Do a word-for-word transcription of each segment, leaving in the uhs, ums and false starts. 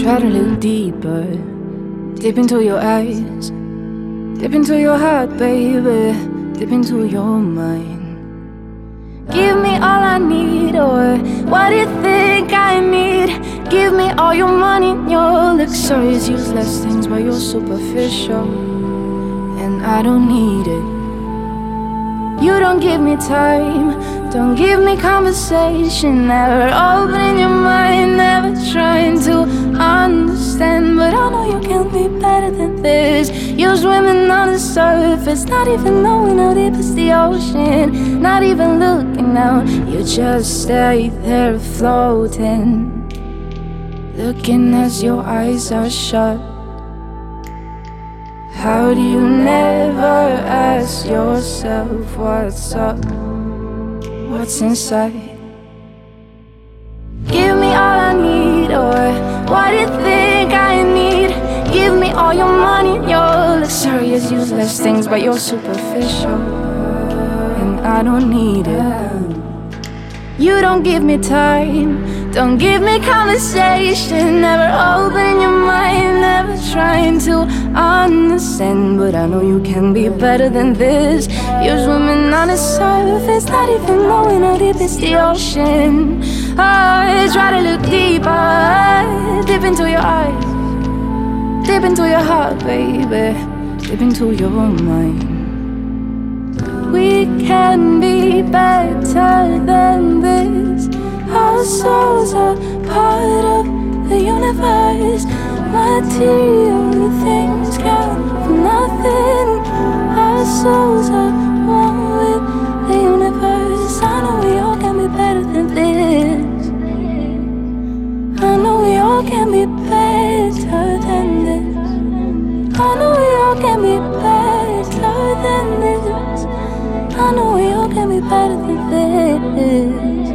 Try to look deeper, dip into your eyes, dip into your heart, baby, dip into your mind. Give me all I need, or what do you think I need? Give me all your money and your luxurious, useless things, but you're superficial, and I don't need it. You don't give me time, don't give me conversation, never opening your mind, never trying to understand. But I know you can be better than this. You're swimming on the surface, not even knowing how deep is the ocean, not even looking out, you just stay there floating, looking as your eyes are shut. How do you never ask yourself what's up, what's inside? Give me all I need, or what do you think I need? Give me all your money, your luxurious, useless things, but you're superficial, and I don't need it. You don't give me time, don't give me conversation, never opening your mind, never trying to understand. But I know you can be better than this. You're swimming on the surface, not even knowing how deep is the ocean. I try to look deeper, dip into your eyes, dip into your heart, baby, dip into your mind. We can be better than this. Our souls are part of the universe. Material things count for nothing. Our souls are one with the universe. I know we all can be better than this. I know we all can be better than this. I know we all can be better than this. I know we all can be better than this.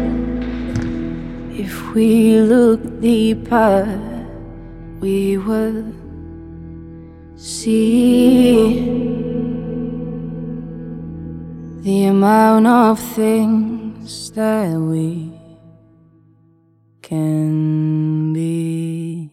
If we look deeper, we will see the amount of things that we can be.